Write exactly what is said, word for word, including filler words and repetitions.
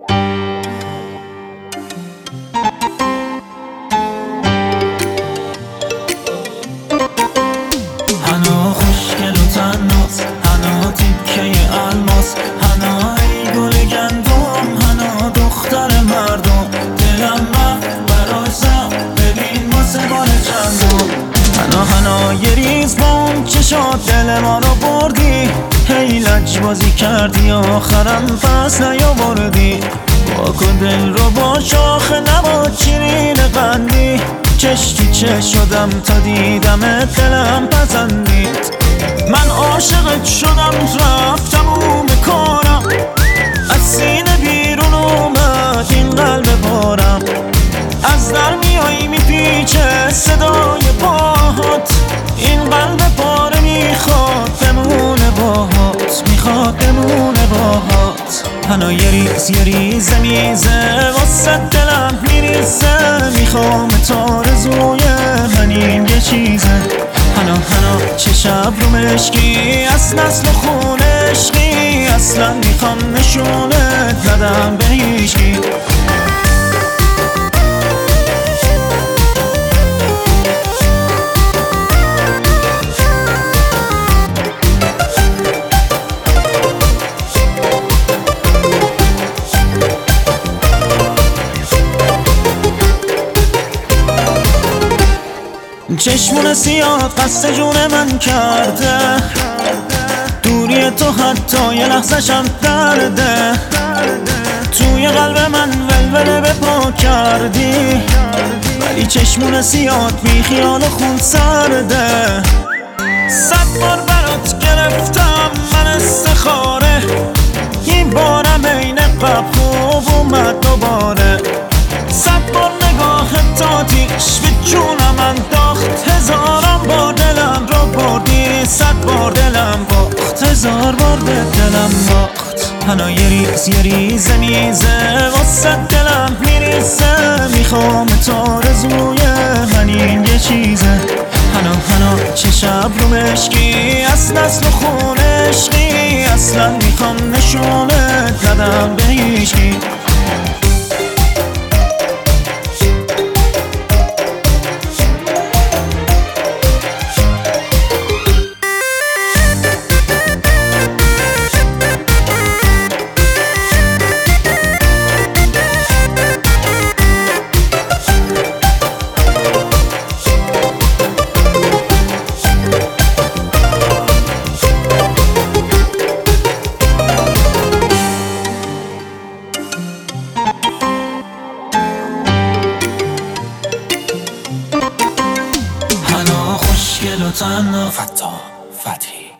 هنا خوشگل و تناس، هنا تیکه الماس، هنا ای گل گندم، هنا دختر مردم. دلم رفت برای سر، ببین واسه بار چندم. هنا هنا یه ریز بام چشات دل ما رو بردی، هی لج بازی کردی آخرم پس نیاوردی. واکن دل رو با شاخ نبات شیرین قندی، چش تو چش شدم تا دیدمت دلم پسندید. من عاشقت شدم رفتم اون کارم، از سینه بیرون اومد این قلب پارم. از در میایی میپیچه صدای پاهات، این قلب پاره میخواد بمونه باهات، میخواد بمونه باهات. هنا یه ریز یه ریزه میزه واسه دلم میریزه، میخوام تارزوی من این یه چیزه. هنا هنا چه شب رو مشکی از نسل و خون عشقی، اصلا میخوام نشونت ندم به هیچکی. چشمون سیاد قصد جون من کرده، دوری تو حتی یه لحظه‌شم درده. توی قلب من ولوله به پا کردی، ولی چشمون سیاد بی خیال خون سرده. صد بار برات گرفتم من استخاره، این بارم این قبل خوب اومد دوباره. صد بار نگاه تا تیش به جونم انداخت، هزارم بار دلم رو بردی، صد بار دلم باخت، هزار بار به دلم باخت. هنا یه ریز یه ریزه میزه واسه دلم میریزه، میخوام تارزوی من این یه چیزه. هنا هنا چه شب رو مشکی از نسل و خون عشقی، اصلا میخوام نشونت ندم به هیچکی. هنا خوشگل و تنها فتا فتی